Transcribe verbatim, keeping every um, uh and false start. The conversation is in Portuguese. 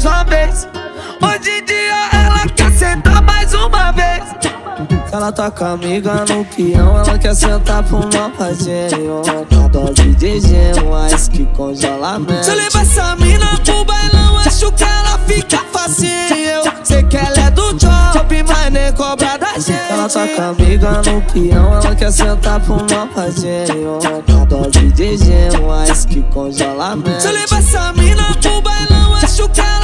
mais uma vez. Hoje em dia ela quer sentar mais uma vez. Ela tá com a amiga no peão, ela quer sentar pro malvadinho. Com dose de gelo, ice que congelamento. Se eu levar essa mina pro bailão, acho que ela fica facinho. Sei que ela é do job, mas nem cobra da gente. Ela tá com a amiga no peão, ela quer sentar pro malvadinho. Com dose de gelo, ice que congelamento. Se eu levar essa mina pro bailão, acho que ela